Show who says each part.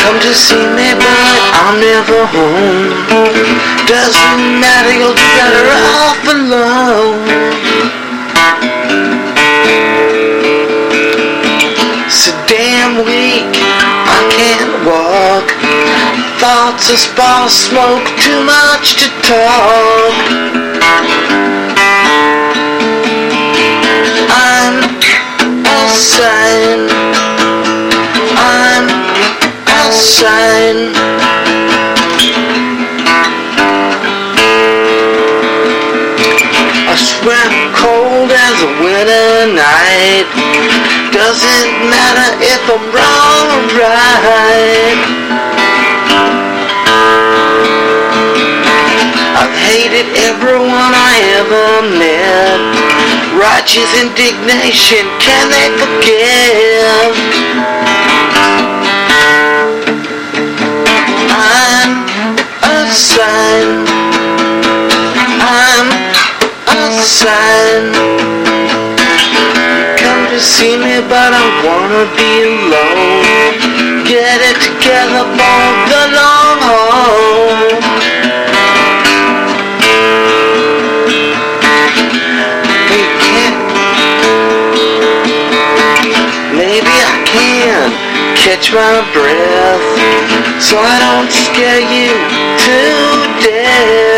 Speaker 1: Come to see me, but I'm never home. Doesn't matter, you'll be better off alone. So damn weak, I can't walk. Thoughts of spall smoke, too much to talk. I'm a sign. I'm a sign. I swear I'm cold as a winter night. Doesn't matter if I'm wrong or right. I've hated everyone I ever met. Righteous indignation, can they forgive? I'm a sign. I'm a sign. Come to see me, but I wanna be alone. Get it together for the long haul. Maybe I can catch my breath so I don't scare you to death.